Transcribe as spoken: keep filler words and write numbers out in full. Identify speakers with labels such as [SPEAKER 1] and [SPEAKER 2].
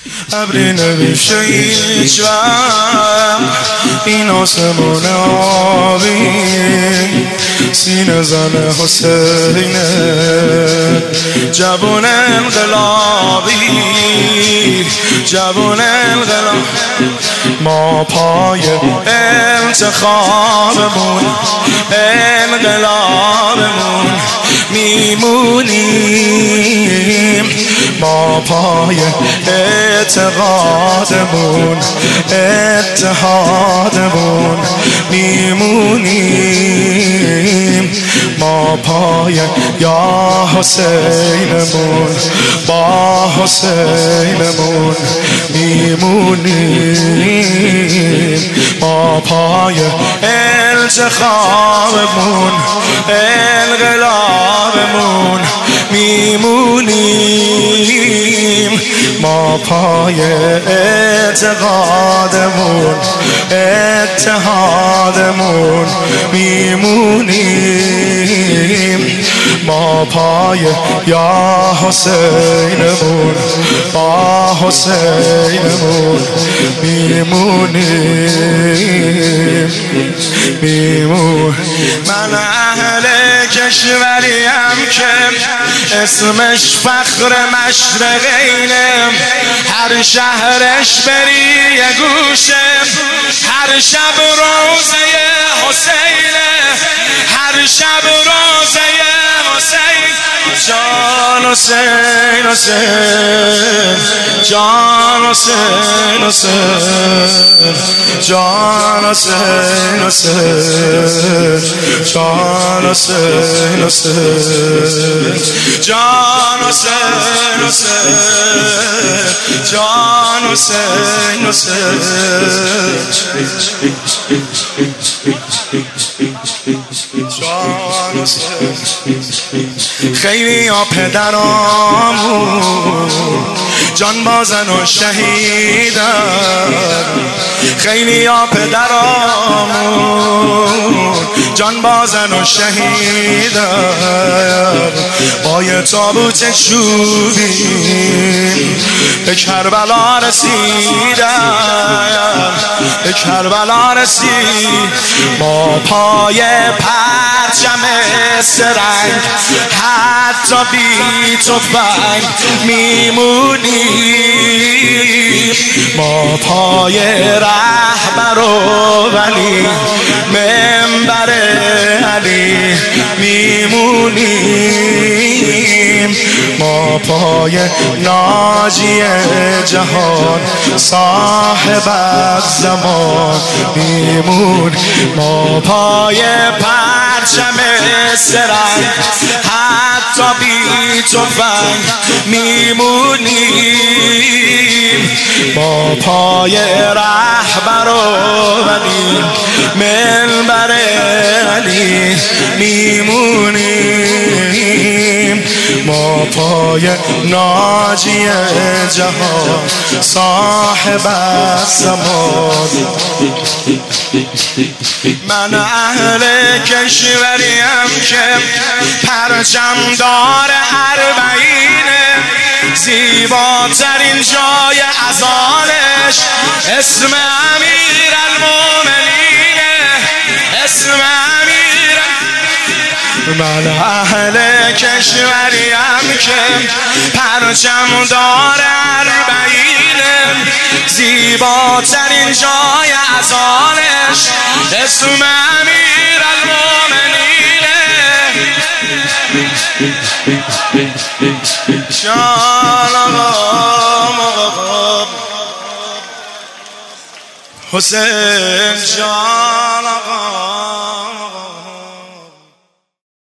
[SPEAKER 1] ابری نمیشه هیچ وقت این آسمون آبی سینه زن حسینه جوون انقلابی جوون انقلاب ما پای انتخابمون انقلابمون میمونیم ما پای اعتقادمون اتحادمون میمونیم ما پای یا حسینمون با حسینمون میمونیم ما پای انتخابمون انقلابمون میمونیم ما پای اعتقادمون اتحادمون میمونیم ما پای یا حسینمون با حسینمون میمونیم میمون من اهل کشوریم که اسمش فخر مشرقینه هر شهرش بری یه گوشه هر شب روزه حسینه هر شب روزه حسین جان حسین حسین جان حسین حسین جان حسین حسین جان حسین حسین جان حسین حسین جان حسین حسین خیلی ها پدرامون جان بازن و شهیدن خیلی ها پدرامون جان بازن و شهیدن با یه تابوت چوبی به کربلا رسیدن به کربلا رسید ما پای پرچم سرنگ حتی بی تفنگ میمونیم ما پای رهبر و ولی منبر علی میمونیم ما پای ناجی جهان صاحب زمان میمون ما پای پرچم سرنگ حتی بی تفنگ میمونیم ما پای رهبر و ولی منبر علی میمونیم ما پای ناجی جهان صاحب زمان من اهل کشوریم که پرچم دار اربعینه زیباترین جای ازالش اسم امیر المومنینه اسم امیر من اهل کشوریم که پرچم دار اربعینه زیباترین جای ازالش اسم امیر المومنینه جان آقا حسین جان آقا